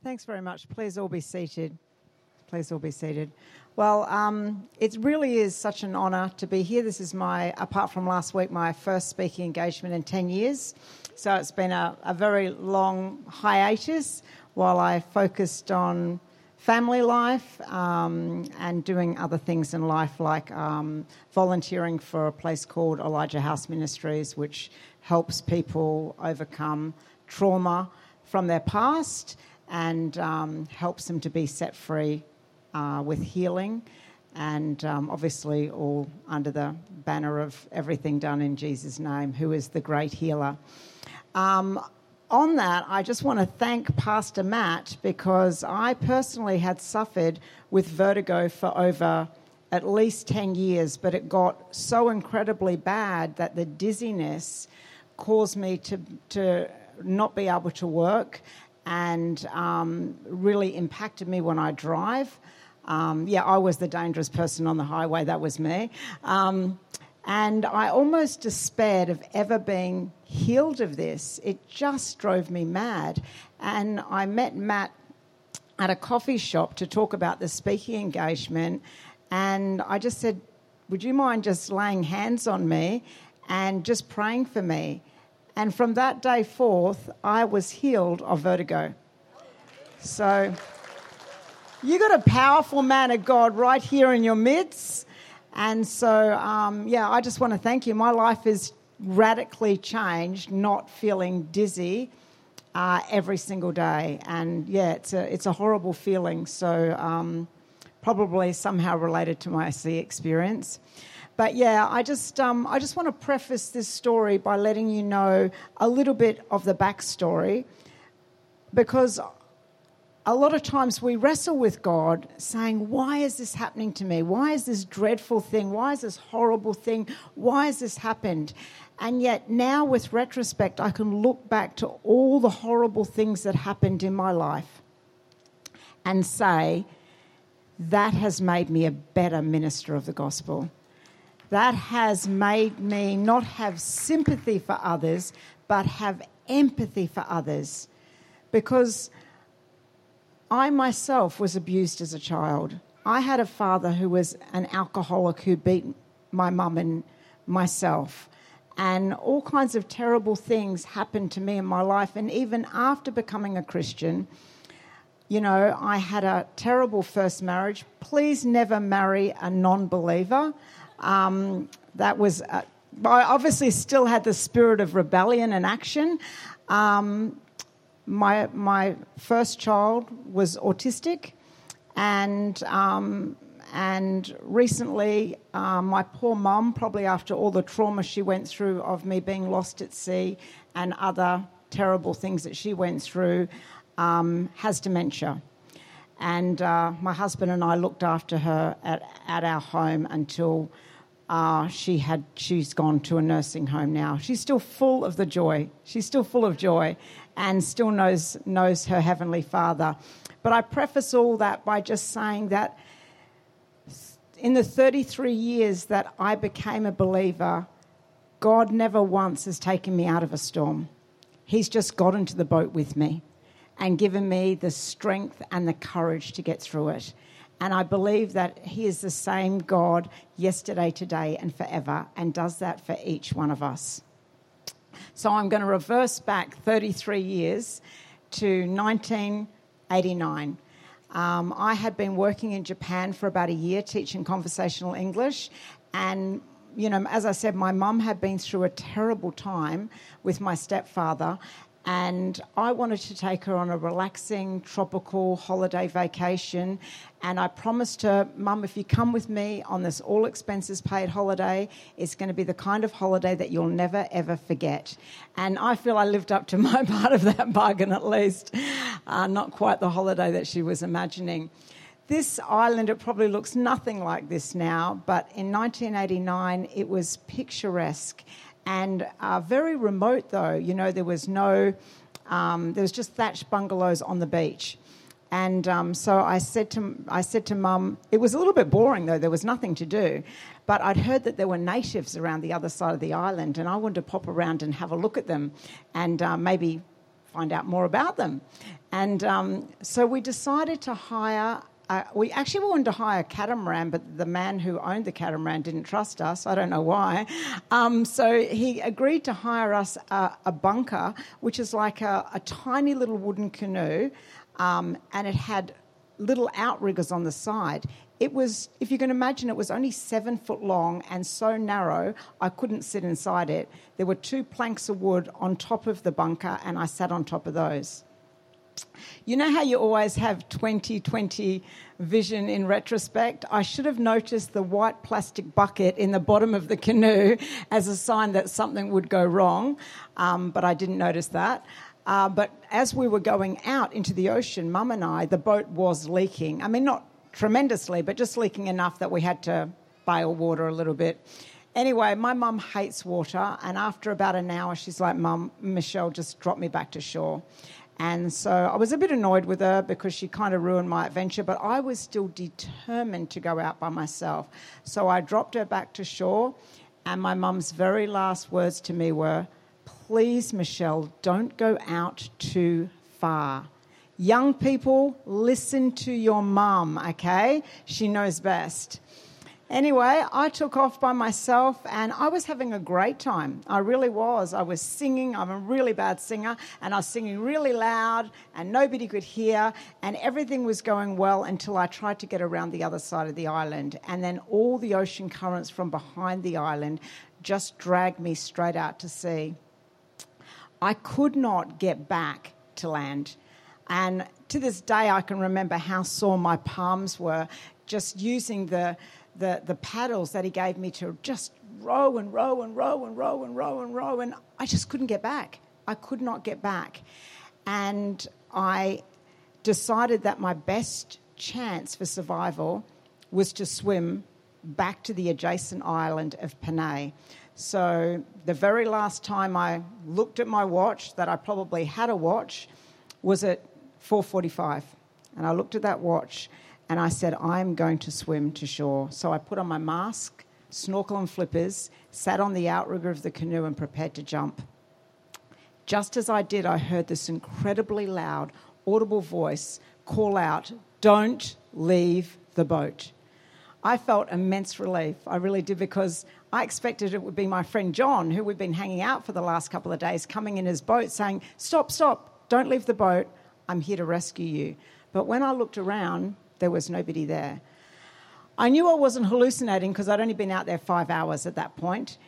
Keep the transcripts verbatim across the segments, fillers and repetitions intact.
Thanks very much. Please all be seated. Please all be seated. Well, um, it really is such an honour to be here. This is my, apart from last week, my first speaking engagement in ten years. So it's been a, a very long hiatus while I focused on family life um, and doing other things in life, like um, volunteering for a place called Elijah House Ministries, which helps people overcome trauma from their past and um, helps them to be set free uh, with healing, and um, obviously all under the banner of everything done in Jesus' name, who is the great healer. Um, on that, I just want to thank Pastor Matt, because I personally had suffered with vertigo for over at least ten years, but it got so incredibly bad that the dizziness caused me to, to not be able to work, and um, really impacted me when I drive. Um, yeah, I was the dangerous person on the highway. That was me. Um, and I almost despaired of ever being healed of this. It just drove me mad. And I met Matt at a coffee shop to talk about the speaking engagement. And I just said, would you mind just laying hands on me and just praying for me? And from that day forth, I was healed of vertigo. So you got a powerful man of God right here in your midst. And so, um, yeah, I just want to thank you. My life is radically changed, not feeling dizzy uh, every single day. And, yeah, it's a, it's a horrible feeling. So um, probably somehow related to my C experience. But yeah, I just um, I just want to preface this story by letting you know a little bit of the backstory, because a lot of times we wrestle with God saying, why is this happening to me? Why is this dreadful thing? Why is this horrible thing? Why has this happened? And yet now with retrospect, I can look back to all the horrible things that happened in my life and say, that has made me a better minister of the gospel. That has made me not have sympathy for others, but have empathy for others. Because I myself was abused as a child. I had a father who was an alcoholic who beat my mum and myself. And all kinds of terrible things happened to me in my life. And even after becoming a Christian, you know, I had a terrible first marriage. Please never marry a non-believer. Um, that was, uh, I obviously still had the spirit of rebellion and action. Um, my my first child was autistic, and um, and recently uh, my poor mum, probably after all the trauma she went through of me being lost at sea and other terrible things that she went through, um, has dementia. And uh, my husband and I looked after her at, at our home until uh, she had, she's gone to a nursing home now. She's still full of the joy. She's still full of joy and still knows knows her Heavenly Father. But I preface all that by just saying that in the thirty-three years that I became a believer, God never once has taken me out of a storm. He's just got into the boat with me and given me the strength and the courage to get through it. And I believe that he is the same God yesterday, today, and forever, and does that for each one of us. So I'm going to reverse back thirty-three years to nineteen eighty-nine. Um, I had been working in Japan for about a year teaching conversational English, and you know, as I said, my mum had been through a terrible time with my stepfather, and I wanted to take her on a relaxing, tropical holiday vacation. And I promised her, Mum, if you come with me on this all-expenses-paid holiday, it's going to be the kind of holiday that you'll never, ever forget. And I feel I lived up to my part of that bargain at least. Uh, not quite the holiday that she was imagining. This island, it probably looks nothing like this now, but in nineteen eighty-nine, it was picturesque. And uh, very remote, though. You know, there was no, um, there was just thatched bungalows on the beach. And um, so I said to I said to Mum, it was a little bit boring, though. There was nothing to do. But I'd heard that there were natives around the other side of the island, and I wanted to pop around and have a look at them and uh, maybe find out more about them. And um, so we decided to hire, uh, we actually wanted to hire a catamaran, but the man who owned the catamaran didn't trust us. I don't know why. Um, so he agreed to hire us a, a bunker, which is like a, a tiny little wooden canoe, um, and it had little outriggers on the side. It was, if you can imagine, it was only seven foot long and so narrow I couldn't sit inside it. There were two planks of wood on top of the bunker and I sat on top of those. You know how you always have twenty twenty vision in retrospect? I should have noticed the white plastic bucket in the bottom of the canoe as a sign that something would go wrong, um, but I didn't notice that. Uh, but as we were going out into the ocean, Mum and I, the boat was leaking. I mean, not tremendously, but just leaking enough that we had to bail water a little bit. Anyway, my mum hates water, and after about an hour, she's like, Mum, Michelle, just drop me back to shore. And so I was a bit annoyed with her because she kind of ruined my adventure, but I was still determined to go out by myself. So I dropped her back to shore, and my mum's very last words to me were, please, Michelle, don't go out too far. Young people, listen to your mum, okay? She knows best. Anyway, I took off by myself and I was having a great time. I really was. I was singing. I'm a really bad singer, and I was singing really loud and nobody could hear, and everything was going well until I tried to get around the other side of the island, and then all the ocean currents from behind the island just dragged me straight out to sea. I could not get back to land. And to this day, I can remember how sore my palms were just using the, the the paddles that he gave me to just row and row and row and row and row and row. And I just couldn't get back. I could not get back. And I decided that my best chance for survival was to swim back to the adjacent island of Panay. So the very last time I looked at my watch, that I probably had a watch, was at four forty-five. And I looked at that watch and I said, I'm going to swim to shore. So I put on my mask, snorkel and flippers, sat on the outrigger of the canoe and prepared to jump. Just as I did, I heard this incredibly loud, audible voice call out, don't leave the boat. I felt immense relief. I really did, because I expected it would be my friend John, who we've been hanging out for the last couple of days, coming in his boat saying, stop, stop, don't leave the boat. I'm here to rescue you. But when I looked around, there was nobody there. I knew I wasn't hallucinating because I'd only been out there five hours at that point.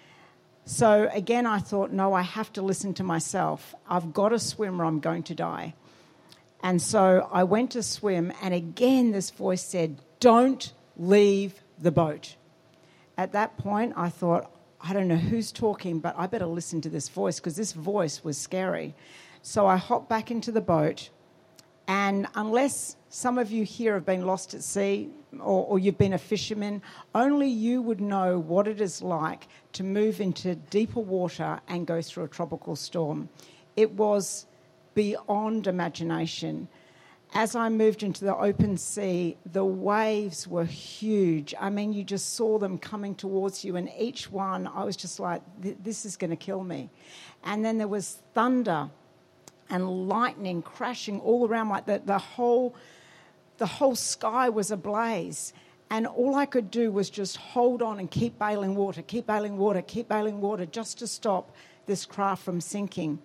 So again, I thought, no, I have to listen to myself. I've got to swim or I'm going to die. And so I went to swim, and again this voice said, don't leave the boat. At that point, I thought, I don't know who's talking, but I better listen to this voice, because this voice was scary. So I hopped back into the boat, and unless some of you here have been lost at sea or, or you've been a fisherman, only you would know what it is like to move into deeper water and go through a tropical storm. It was beyond imagination. As I moved into the open sea, the waves were huge. I mean, you just saw them coming towards you, and each one, I was just like, this is going to kill me. And then there was thunder and lightning crashing all around, like the, the whole the whole sky was ablaze. And all I could do was just hold on and keep bailing water, keep bailing water, keep bailing water, just to stop this craft from sinking.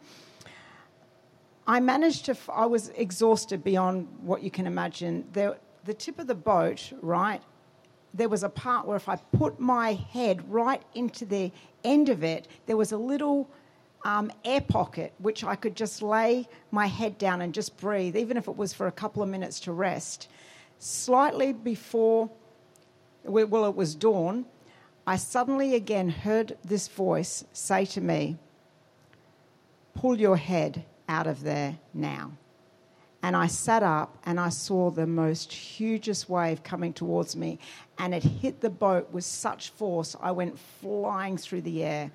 I managed to, I was exhausted beyond what you can imagine. There, the tip of the boat, right, there was a part where if I put my head right into the end of it, there was a little um, air pocket which I could just lay my head down and just breathe, even if it was for a couple of minutes to rest. Slightly before, well, it was dawn, I suddenly again heard this voice say to me, pull your head out of there now. And I sat up and I saw the most hugest wave coming towards me, and it hit the boat with such force I went flying through the air.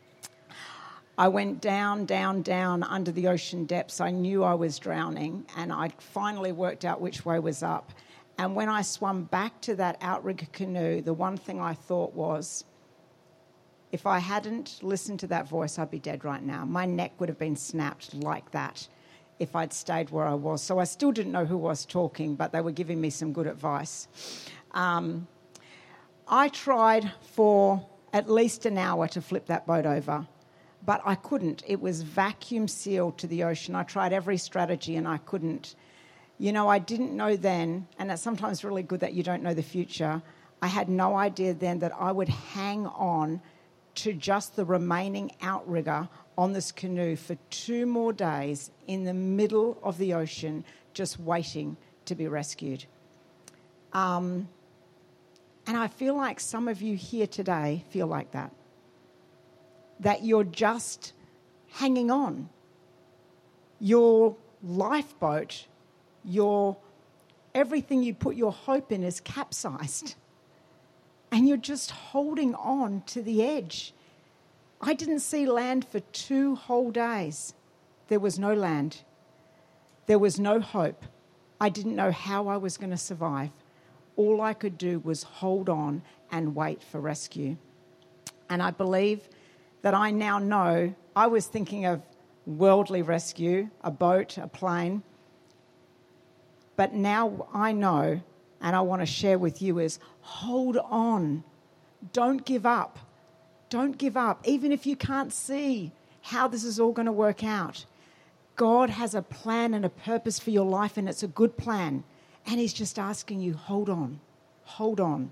I went down, down, down under the ocean depths. I knew I was drowning, and I finally worked out which way was up. And when I swam back to that outrigger canoe, the one thing I thought was, if I hadn't listened to that voice, I'd be dead right now. My neck would have been snapped like that. if I'd stayed where I was. So I still didn't know who was talking, but they were giving me some good advice. Um, I tried for at least an hour to flip that boat over, but I couldn't. It was vacuum sealed to the ocean. I tried every strategy and I couldn't. You know, I didn't know then, and it's sometimes really good that you don't know the future. I had no idea then that I would hang on to just the remaining outrigger on this canoe for two more days in the middle of the ocean, just waiting to be rescued. Um, and I feel like some of you here today feel like that. That you're just hanging on. Your lifeboat, your everything you put your hope in is capsized. And you're just holding on to the edge. I didn't see land for two whole days. There was no land. There was no hope. I didn't know how I was going to survive. All I could do was hold on and wait for rescue. And I believe that I now know, I was thinking of worldly rescue, a boat, a plane. But now I know, and I want to share with you, is hold on. Don't give up. Don't give up. Even if you can't see how this is all going to work out. God has a plan and a purpose for your life, and it's a good plan. And he's just asking you, hold on. Hold on.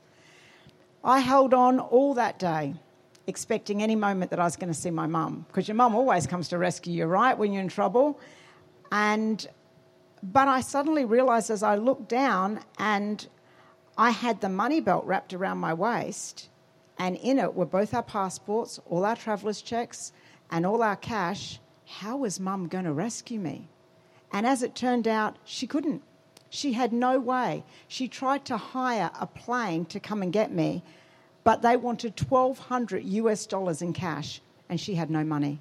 I held on all that day, expecting any moment that I was going to see my mum. Because your mum always comes to rescue you, right, when you're in trouble. And... But I suddenly realised as I looked down and I had the money belt wrapped around my waist, and in it were both our passports, all our travellers' checks and all our cash. How was Mum going to rescue me? And as it turned out, she couldn't. She had no way. She tried to hire a plane to come and get me, but they wanted twelve hundred US dollars in cash, and she had no money.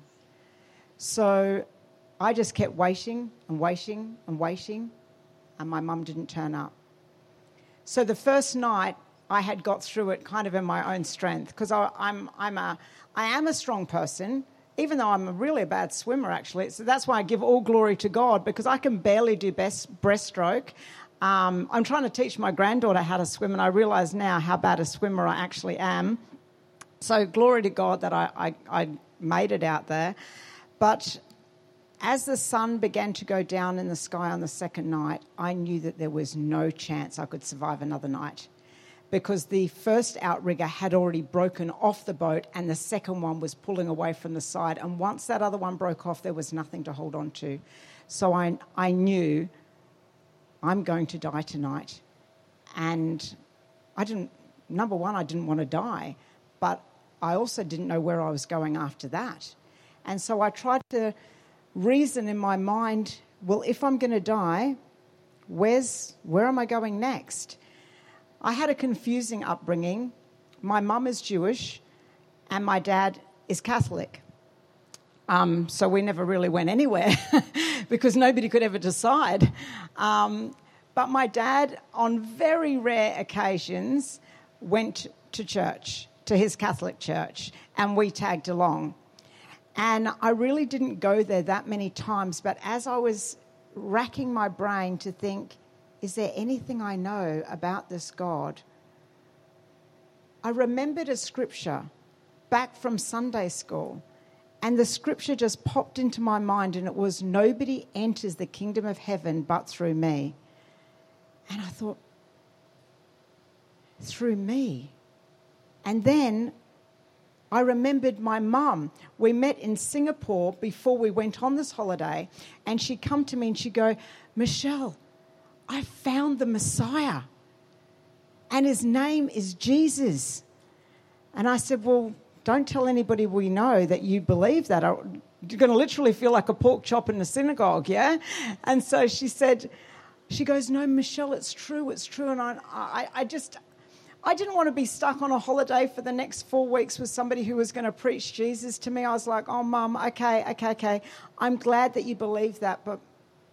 So I just kept waiting and waiting and waiting, and my mum didn't turn up. So the first night, I had got through it kind of in my own strength, because I'm I'm a I am a strong person, even though I'm a really a bad swimmer, actually. So that's why I give all glory to God, because I can barely do best breaststroke. Um, I'm trying to teach my granddaughter how to swim, and I realise now how bad a swimmer I actually am. So glory to God that I, I, I made it out there. But as the sun began to go down in the sky on the second night, I knew that there was no chance I could survive another night, because the first outrigger had already broken off the boat and the second one was pulling away from the side. And once that other one broke off, there was nothing to hold on to. So I, I knew I'm going to die tonight. And I didn't, number one, I didn't want to die, but I also didn't know where I was going after that. And so I tried to reason in my mind, well, if I'm going to die, where's where am I going next? I had a confusing upbringing. My mum is Jewish and my dad is Catholic. Um, so we never really went anywhere because nobody could ever decide. Um, but my dad, on very rare occasions, went to church, to his Catholic church, and we tagged along. And I really didn't go there that many times, but as I was racking my brain to think, is there anything I know about this God? I remembered a scripture back from Sunday school, and the scripture just popped into my mind, and it was, nobody enters the kingdom of heaven but through me. And I thought, through me? And then I remembered my mum. We met in Singapore before we went on this holiday, and she'd come to me and she'd go, Michelle, I found the Messiah, and his name is Jesus. And I said, well, don't tell anybody we know that you believe that. You're going to literally feel like a pork chop in the synagogue, yeah? And so she said, she goes, no, Michelle, it's true, it's true. And I, I, I just... I didn't want to be stuck on a holiday for the next four weeks with somebody who was going to preach Jesus to me. I was like, oh, Mum, okay, okay, okay. I'm glad that you believe that, but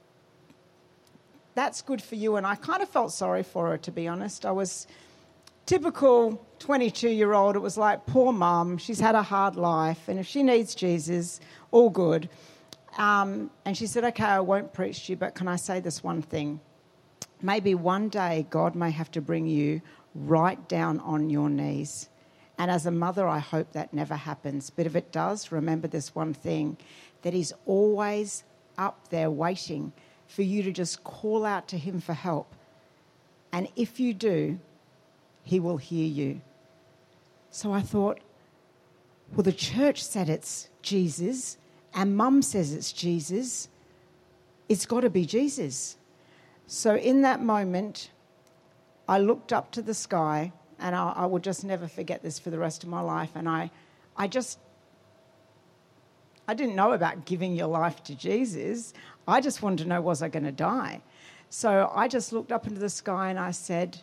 that's good for you. And I kind of felt sorry for her, to be honest. I was typical twenty-two-year-old. It was like, poor Mum, she's had a hard life, and if she needs Jesus, all good. Um, and she said, okay, I won't preach to you, but can I say this one thing? Maybe one day God may have to bring you right down on your knees. And as a mother, I hope that never happens. But if it does, remember this one thing, that he's always up there waiting for you to just call out to him for help. And if you do, he will hear you. So I thought, well, the church said it's Jesus, and Mum says it's Jesus. It's got to be Jesus. So in that moment, I looked up to the sky, and I, I will just never forget this for the rest of my life. And I, I just, I didn't know about giving your life to Jesus. I just wanted to know, was I going to die? So I just looked up into the sky and I said,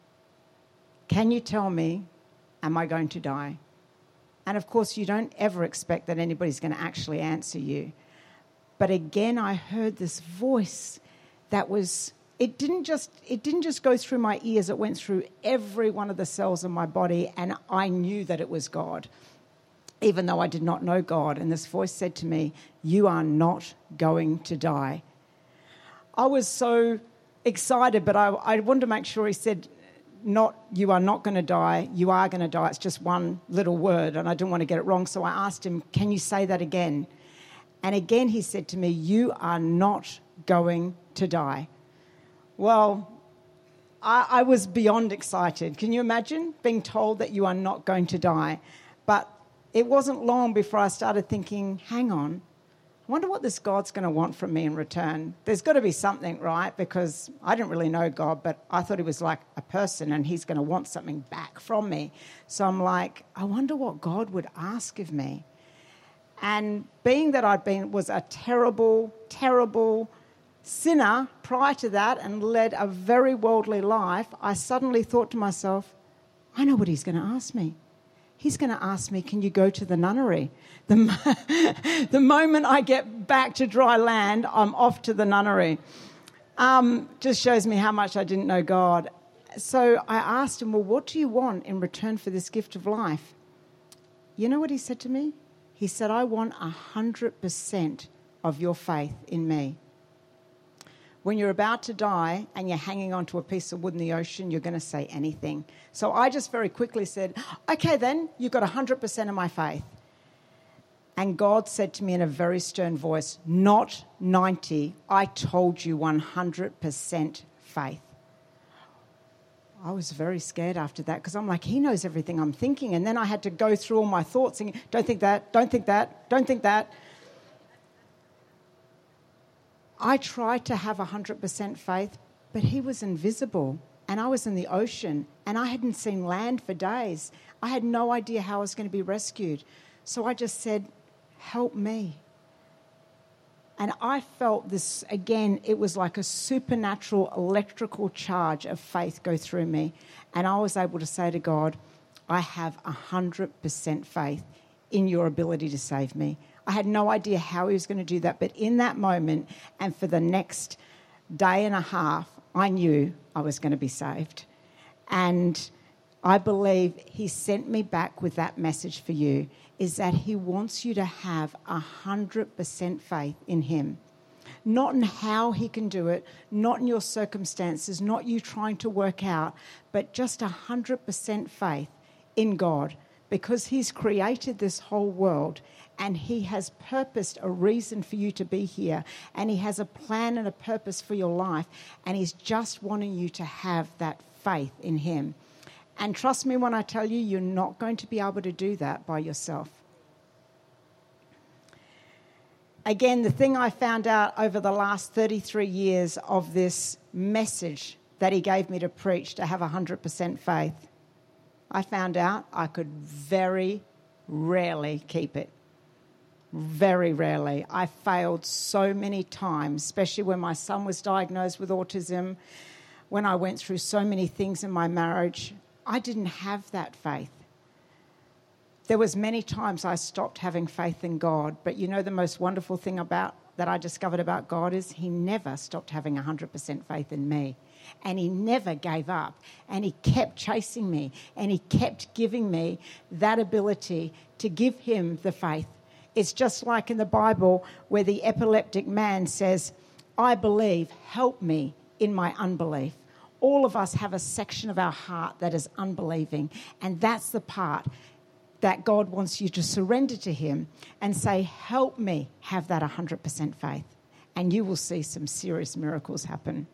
can you tell me, am I going to die? And of course, you don't ever expect that anybody's going to actually answer you. But again, I heard this voice that was, it didn't just, it didn't just go through my ears, it went through every one of the cells of my body, and I knew that it was God, even though I did not know God. And this voice said to me, you are not going to die. I was so excited, but I, I wanted to make sure he said, not, you are not going to die, you are going to die. It's just one little word, and I didn't want to get it wrong. So I asked him, can you say that again? And again he said to me, you are not going to die. Well, I, I was beyond excited. Can you imagine being told that you are not going to die? But it wasn't long before I started thinking, hang on, I wonder what this God's going to want from me in return. There's got to be something, right? Because I didn't really know God, but I thought he was like a person and he's going to want something back from me. So I'm like, I wonder what God would ask of me. And being that I'd been, was a terrible, terrible sinner prior to that and led a very worldly life, I suddenly thought to myself, I know what he's going to ask me. He's going to ask me, can you go to the nunnery? The, the moment I get back to dry land, I'm off to the nunnery. Um, just shows me how much I didn't know God. So I asked him, well, what do you want in return for this gift of life? You know what he said to me? He said, I want one hundred percent of your faith in me. When you're about to die and you're hanging onto a piece of wood in the ocean, you're going to say anything. So I just very quickly said, okay, then you've got one hundred percent of my faith. And God said to me in a very stern voice, not ninety, I told you one hundred percent faith. I was very scared after that because I'm like, he knows everything I'm thinking. And then I had to go through all my thoughts and don't think that, don't think that, don't think that. I tried to have one hundred percent faith, but he was invisible and I was in the ocean and I hadn't seen land for days. I had no idea how I was going to be rescued. So I just said, help me. And I felt this, again, it was like a supernatural electrical charge of faith go through me. And I was able to say to God, I have one hundred percent faith in your ability to save me. I had no idea how he was going to do that, but in that moment and for the next day and a half, I knew I was going to be saved. And I believe he sent me back with that message for you, is that he wants you to have one hundred percent faith in him. Not in how he can do it, not in your circumstances, not you trying to work out, but just one hundred percent faith in God, because he's created this whole world and he has purposed a reason for you to be here, and he has a plan and a purpose for your life, and he's just wanting you to have that faith in him. And trust me when I tell you, you're not going to be able to do that by yourself. Again, the thing I found out over the last thirty-three years of this message that he gave me to preach, to have one hundred percent faith, I found out I could very rarely keep it. Very rarely. I failed so many times, especially when my son was diagnosed with autism, when I went through so many things in my marriage. I didn't have that faith. There was many times I stopped having faith in God, but you know the most wonderful thing about that I discovered about God is he never stopped having one hundred percent faith in me. And he never gave up. And he kept chasing me. And he kept giving me that ability to give him the faith It's just like in the Bible where the epileptic man says, I believe, help me in my unbelief. All of us have a section of our heart that is unbelieving, and that's the part that God wants you to surrender to him and say, help me have that one hundred percent faith, and you will see some serious miracles happen.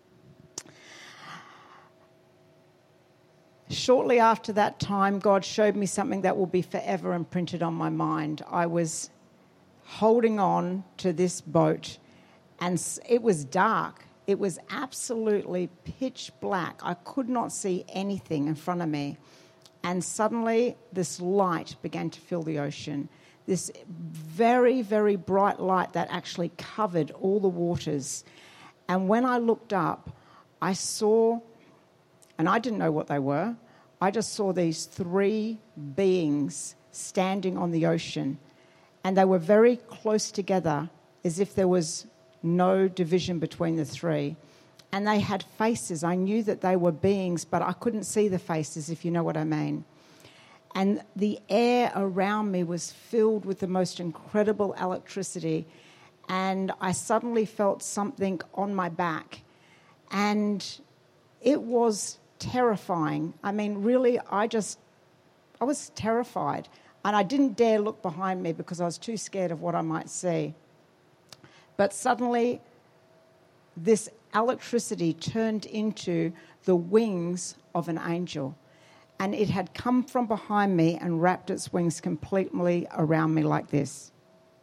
Shortly after that time, God showed me something that will be forever imprinted on my mind. I was holding on to this boat, and it was dark. It was absolutely pitch black. I could not see anything in front of me. And suddenly this light began to fill the ocean. This very, very bright light that actually covered all the waters. And when I looked up, I saw, and I didn't know what they were, I just saw these three beings standing on the ocean. And they were very close together, as if there was no division between the three. And they had faces. I knew that they were beings, but I couldn't see the faces, if you know what I mean. And the air around me was filled with the most incredible electricity. And I suddenly felt something on my back. And it was terrifying. I mean, really, I just, I was terrified. And I didn't dare look behind me because I was too scared of what I might see. But suddenly, this electricity turned into the wings of an angel. And it had come from behind me and wrapped its wings completely around me like this.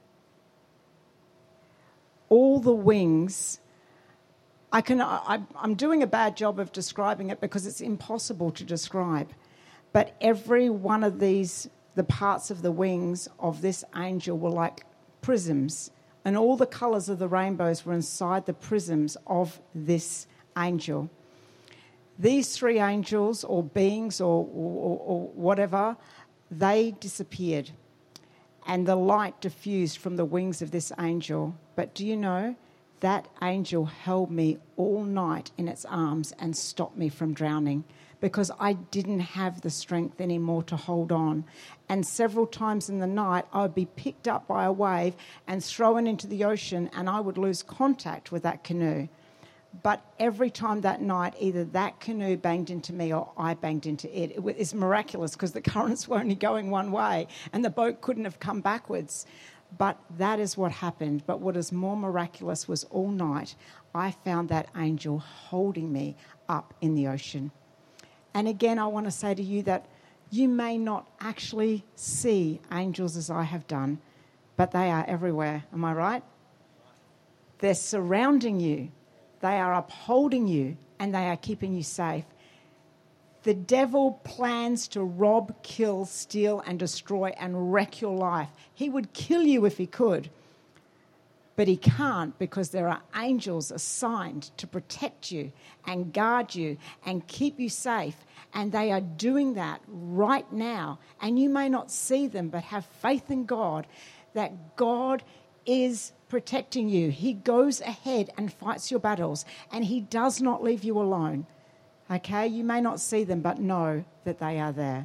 All the wings, I can, I, I'm doing a bad job of describing it because it's impossible to describe. But every one of these, the parts of the wings of this angel were like prisms. And all the colours of the rainbows were inside the prisms of this angel. These three angels or beings or, or, or whatever, they disappeared. And the light diffused from the wings of this angel. But do you know, that angel held me all night in its arms and stopped me from drowning, because I didn't have the strength anymore to hold on. And several times in the night, I would be picked up by a wave and thrown into the ocean, and I would lose contact with that canoe. But every time that night, either that canoe banged into me or I banged into it. It was miraculous because the currents were only going one way and the boat couldn't have come backwards. But that is what happened. But what is more miraculous was all night, I found that angel holding me up in the ocean. And again, I want to say to you that you may not actually see angels as I have done, but they are everywhere. Am I right? They're surrounding you. They are upholding you, and they are keeping you safe. The devil plans to rob, kill, steal, and destroy and wreck your life. He would kill you if he could, but he can't, because there are angels assigned to protect you and guard you and keep you safe. And they are doing that right now. And you may not see them, but have faith in God that God is protecting you. He goes ahead and fights your battles, and he does not leave you alone. Okay? You may not see them, but know that they are there.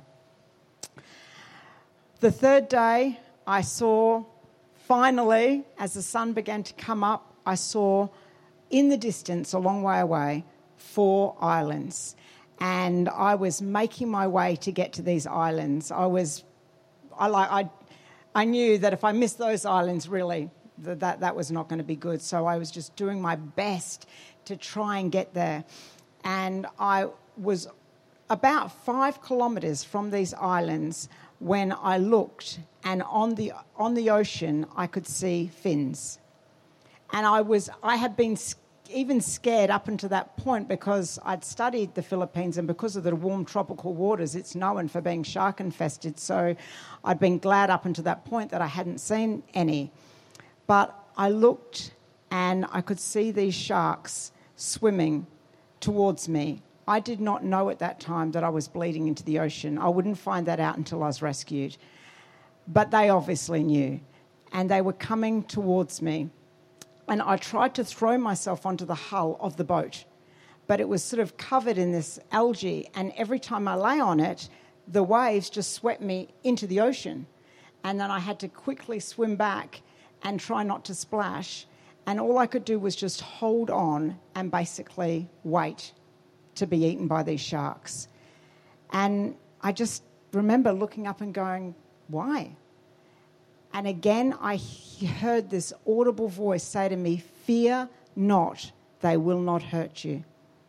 The third day, I saw, finally, as the sun began to come up, I saw in the distance, a long way away, four islands. And I was making my way to get to these islands. I was, I like, I, I knew that if I missed those islands, really, that, that that was not going to be good. So I was just doing my best to try and get there. And I was about five kilometres from these islands when I looked, and on the on the ocean I could see fins. And I was, I had been even scared up until that point because I'd studied the Philippines, and because of the warm tropical waters, it's known for being shark infested. So I'd been glad up until that point that I hadn't seen any. But I looked and I could see these sharks swimming towards me. I did not know at that time that I was bleeding into the ocean. I wouldn't find that out until I was rescued. But they obviously knew, and they were coming towards me. And I tried to throw myself onto the hull of the boat, but it was sort of covered in this algae, and every time I lay on it, the waves just swept me into the ocean. and then I had to quickly swim back and try not to splash. And all I could do was just hold on and basically wait to be eaten by these sharks. And I just remember looking up and going, why? And again, I heard this audible voice say to me, fear not, they will not hurt you.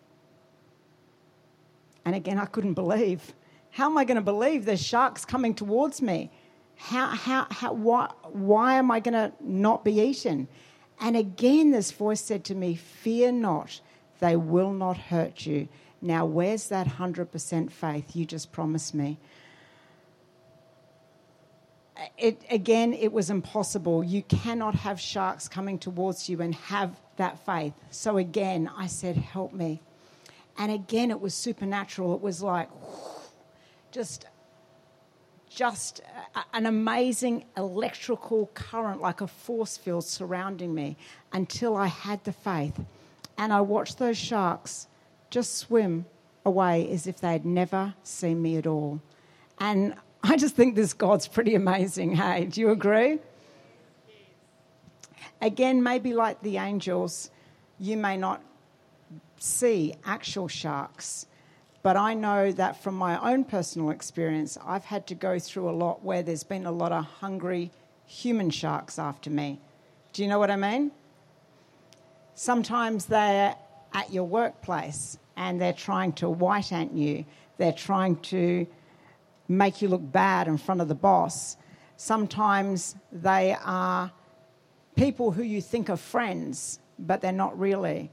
And again, I couldn't believe. How am I going to believe there's sharks coming towards me? How, how, how, why, why am I going to not be eaten? And again, this voice said to me, fear not, they will not hurt you. Now, where's that one hundred percent faith you just promised me? It, again, it was impossible. You cannot have sharks coming towards you and have that faith. So again, I said, help me. And again, it was supernatural. It was like just, just an amazing electrical current, like a force field surrounding me until I had the faith. And I watched those sharks just swim away as if they had never seen me at all. And I just think this God's pretty amazing, hey? Do you agree? Again, maybe like the angels, you may not see actual sharks, but I know that from my own personal experience, I've had to go through a lot where there's been a lot of hungry human sharks after me. Do you know what I mean? Sometimes they're at your workplace and they're trying to white ant you. They're trying to make you look bad in front of the boss. Sometimes they are people who you think are friends, but they're not really.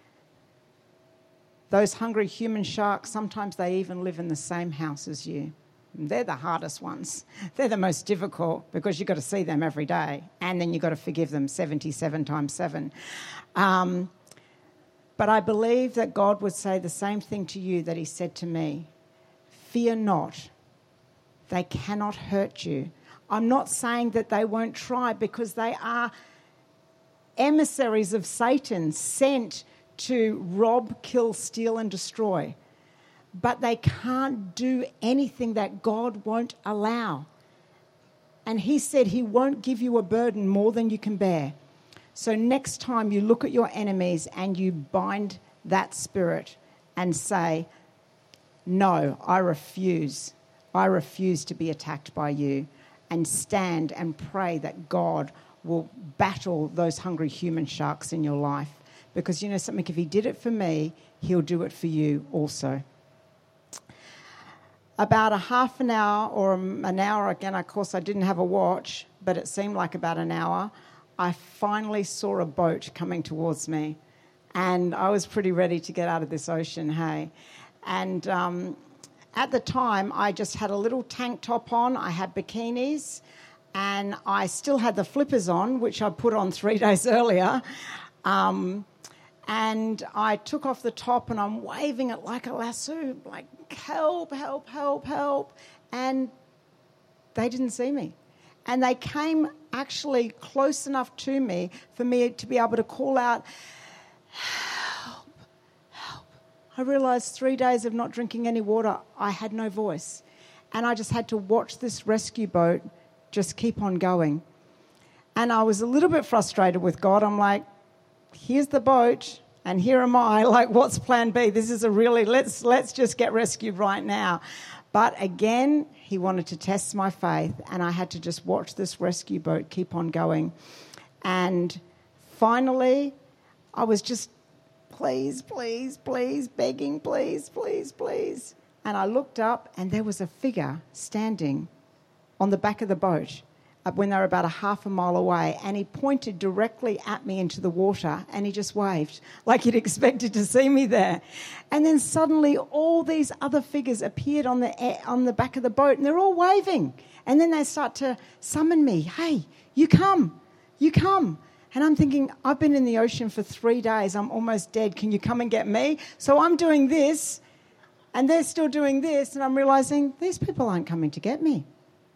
Those hungry human sharks, sometimes they even live in the same house as you. They're the hardest ones. They're the most difficult because you've got to see them every day and then you've got to forgive them seventy-seven times seven. Um, but I believe that God would say the same thing to you that he said to me. Fear not. They cannot hurt you. I'm not saying that they won't try because they are emissaries of Satan sent to rob, kill, steal and destroy. But they can't do anything that God won't allow. And he said he won't give you a burden more than you can bear. So next time you look at your enemies and you bind that spirit and say, no, I refuse. I refuse to be attacked by you, and stand and pray that God will battle those hungry human sharks in your life. Because you know something, if he did it for me, he'll do it for you also. About a half an hour or an hour, again, of course I didn't have a watch, but it seemed like about an hour, I finally saw a boat coming towards me. And I was pretty ready to get out of this ocean, hey. And um, at the time, I just had a little tank top on, I had bikinis, and I still had the flippers on, which I put on three days earlier. Um, and I took off the top and I'm waving it like a lasso, like, help, help, help, help. And they didn't see me. And they came actually close enough to me for me to be able to call out, help, help. I realised three days of not drinking any water, I had no voice. And I just had to watch this rescue boat just keep on going. And I was a little bit frustrated with God. I'm like, here's the boat and here am I. Like, what's plan B? This is a really, let's let's just get rescued right now. But again, he wanted to test my faith and I had to just watch this rescue boat keep on going. And finally, I was just, please, please, please, begging, please, please, please. And I looked up and there was a figure standing on the back of the boat when they were about a half a mile away, and he pointed directly at me into the water and he just waved like he'd expected to see me there. And then suddenly all these other figures appeared on the air, on the back of the boat and they're all waving. And then they start to summon me. Hey, you come, you come. And I'm thinking, I've been in the ocean for three days. I'm almost dead. Can you come and get me? So I'm doing this and they're still doing this. And I'm realizing these people aren't coming to get me.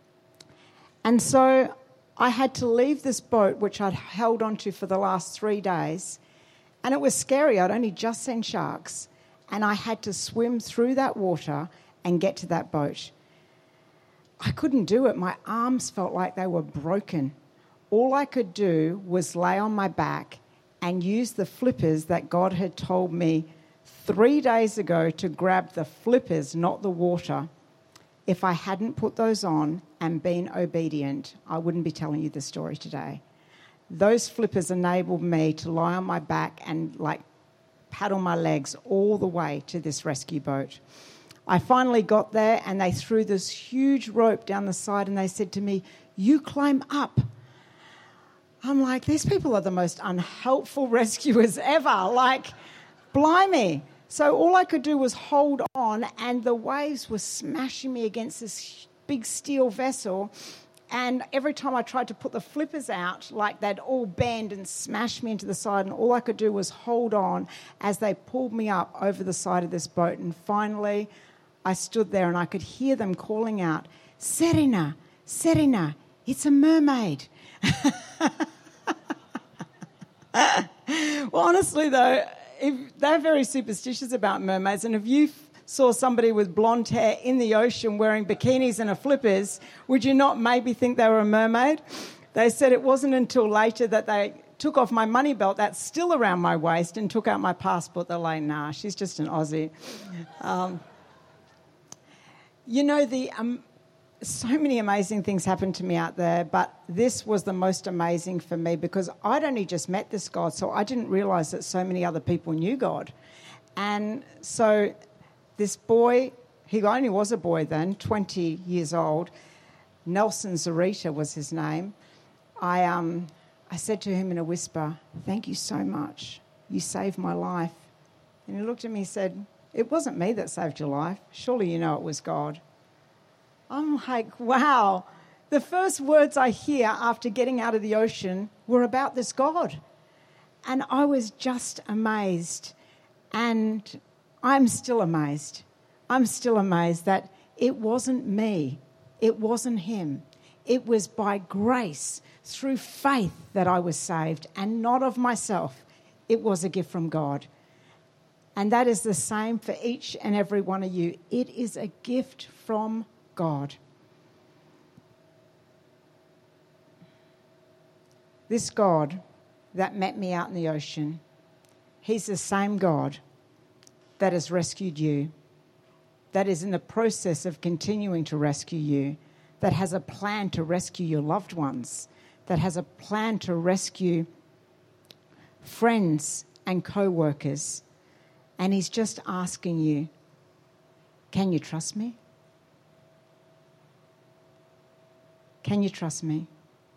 And so I had to leave this boat, which I'd held onto for the last three days. And it was scary. I'd only just seen sharks. And I had to swim through that water and get to that boat. I couldn't do it. My arms felt like they were broken. All I could do was lay on my back and use the flippers that God had told me three days ago to grab the flippers, not the water. If I hadn't put those on and been obedient, I wouldn't be telling you the story today. Those flippers enabled me to lie on my back and like paddle my legs all the way to this rescue boat. I finally got there and they threw this huge rope down the side and they said to me, "You climb up." I'm like, these people are the most unhelpful rescuers ever. Like, blimey. So all I could do was hold on, and the waves were smashing me against this big steel vessel. And every time I tried to put the flippers out, like they'd all bend and smash me into the side, and all I could do was hold on as they pulled me up over the side of this boat. And finally, I stood there and I could hear them calling out, "Serena, Serena, it's a mermaid." Well, honestly, though, if they're very superstitious about mermaids, and if you saw somebody with blonde hair in the ocean wearing bikinis and a flippers, would you not maybe think they were a mermaid? They said it wasn't until later that they took off my money belt that's still around my waist and took out my passport. They're like, "Nah, she's just an Aussie." Um, you know, the um, so many amazing things happened to me out there, but this was the most amazing for me because I'd only just met this God, so I didn't realise that so many other people knew God. And so this boy, he only was a boy then, twenty years old, Nelson Zarita was his name. I um, I said to him in a whisper, "Thank you so much. You saved my life." And he looked at me and said, "It wasn't me that saved your life. Surely you know it was God." I'm like, wow. The first words I hear after getting out of the ocean were about this God. And I was just amazed. And I'm still amazed. I'm still amazed that it wasn't me. It wasn't him. It was by grace, through faith, that I was saved, and not of myself. It was a gift from God. And that is the same for each and every one of you. It is a gift from God. This God that met me out in the ocean, he's the same God that has rescued you, that is in the process of continuing to rescue you, that has a plan to rescue your loved ones, that has a plan to rescue friends and co-workers. And he's just asking you, can you trust me? Can you trust me?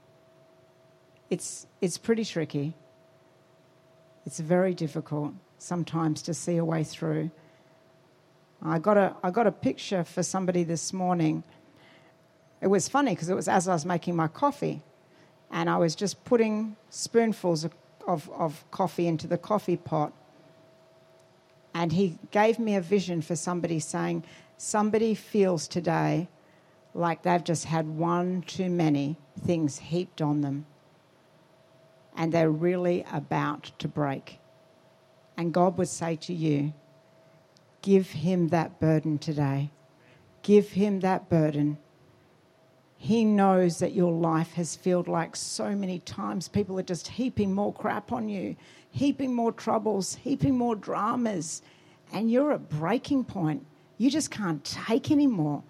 It's it's pretty tricky. It's very difficult sometimes to see a way through. I got a I got a picture for somebody this morning. It was funny because it was as I was making my coffee, and I was just putting spoonfuls of, of, of coffee into the coffee pot. And he gave me a vision for somebody saying, somebody feels today like they've just had one too many things heaped on them. And they're really about to break. And God would say to you, give him that burden today. Give him that burden. He knows that your life has felt like so many times people are just heaping more crap on you, heaping more troubles, heaping more dramas, and you're at breaking point. You just can't take any more.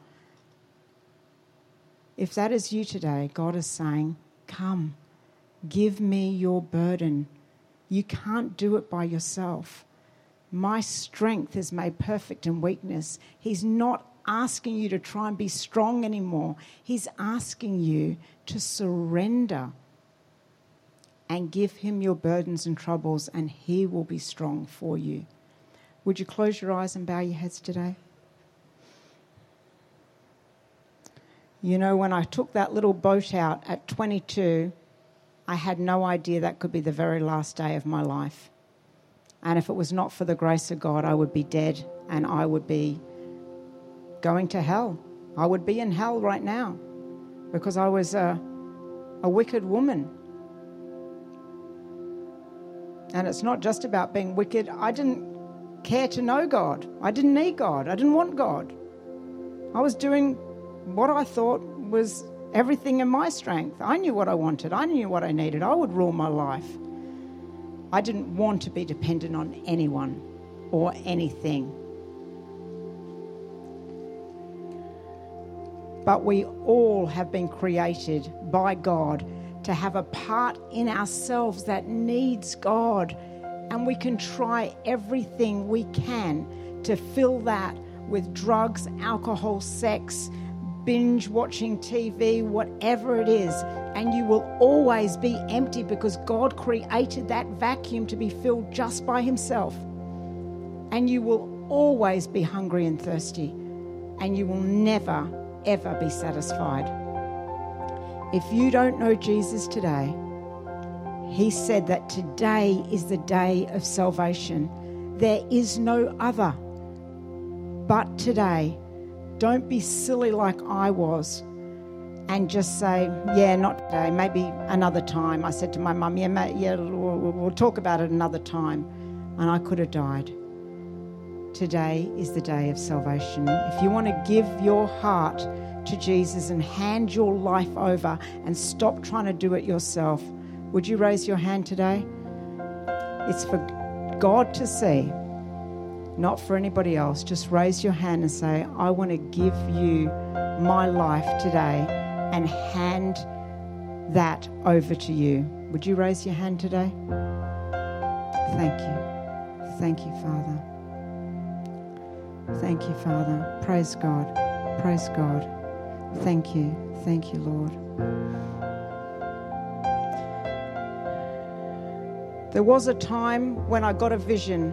If that is you today, God is saying, come, give me your burden. You can't do it by yourself. My strength is made perfect in weakness. He's not asking you to try and be strong anymore. He's asking you to surrender and give him your burdens and troubles, and he will be strong for you. Would you close your eyes and bow your heads today? You know, when I took that little boat out at twenty-two, I had no idea that could be the very last day of my life. And if it was not for the grace of God, I would be dead and I would be going to hell. I would be in hell right now because I was a, a wicked woman. And it's not just about being wicked. I didn't care to know God. I didn't need God. I didn't want God. I was doing what I thought was everything in my strength. I knew what I wanted. I knew what I needed. I would rule my life. I didn't want to be dependent on anyone or anything. But we all have been created by God to have a part in ourselves that needs God. And we can try everything we can to fill that with drugs, alcohol, sex, binge watching T V, whatever it is. And you will always be empty because God created that vacuum to be filled just by himself. And you will always be hungry and thirsty. And you will never, ever be satisfied. If you don't know Jesus today, he said that today is the day of salvation. There is no other but today. Don't be silly like I was and just say, yeah, not today, maybe another time. I said to my mum, yeah, mate, yeah we'll, we'll talk about it another time. And I could have died. Today is the day of salvation. If you want to give your heart to Jesus and hand your life over and stop trying to do it yourself, would you raise your hand today? It's for God to see, not for anybody else. Just raise your hand and say, I want to give you my life today and hand that over to you. Would you raise your hand today? Thank you. Thank you, Father. Thank you, Father. Praise God. Praise God. Thank you. Thank you, Lord. There was a time when I got a vision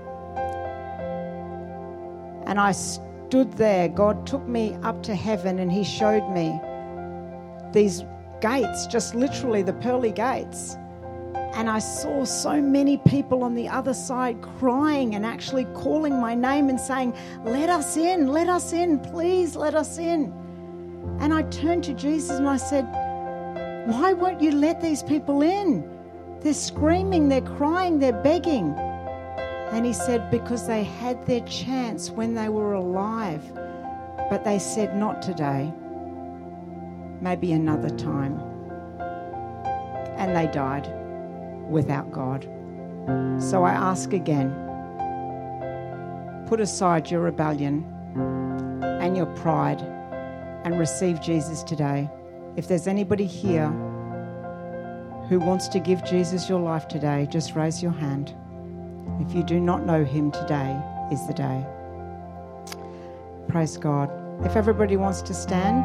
and I stood there. God took me up to heaven and he showed me these gates, just literally the pearly gates. And I saw so many people on the other side crying and actually calling my name and saying, let us in, let us in, please let us in. And I turned to Jesus and I said, why won't you let these people in? They're screaming, they're crying, they're begging. And he said, because they had their chance when they were alive, but they said, not today, maybe another time. And they died without God. So I ask again, put aside your rebellion and your pride and receive Jesus today. If there's anybody here who wants to give Jesus your life today, just raise your hand. If you do not know him, today is the day. Praise God. If everybody wants to stand.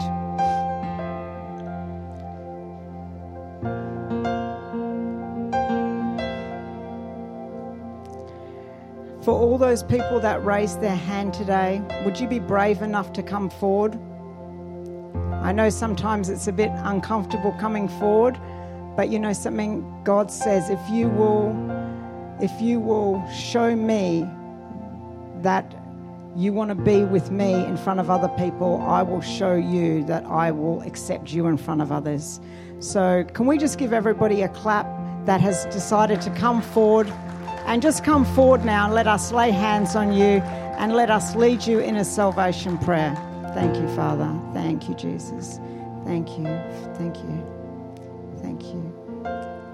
For all those people that raised their hand today, would you be brave enough to come forward? I know sometimes it's a bit uncomfortable coming forward, but you know something, God says, if you will, if you will show me that you want to be with me in front of other people, I will show you that I will accept you in front of others. So can we just give everybody a clap that has decided to come forward? And just come forward now and let us lay hands on you and let us lead you in a salvation prayer. Thank you, Father. Thank you, Jesus. Thank you. Thank you. Thank you.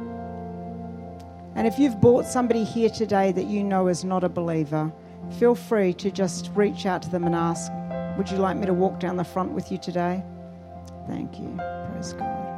And if you've brought somebody here today that you know is not a believer, feel free to just reach out to them and ask, would you like me to walk down the front with you today? Thank you. Praise God.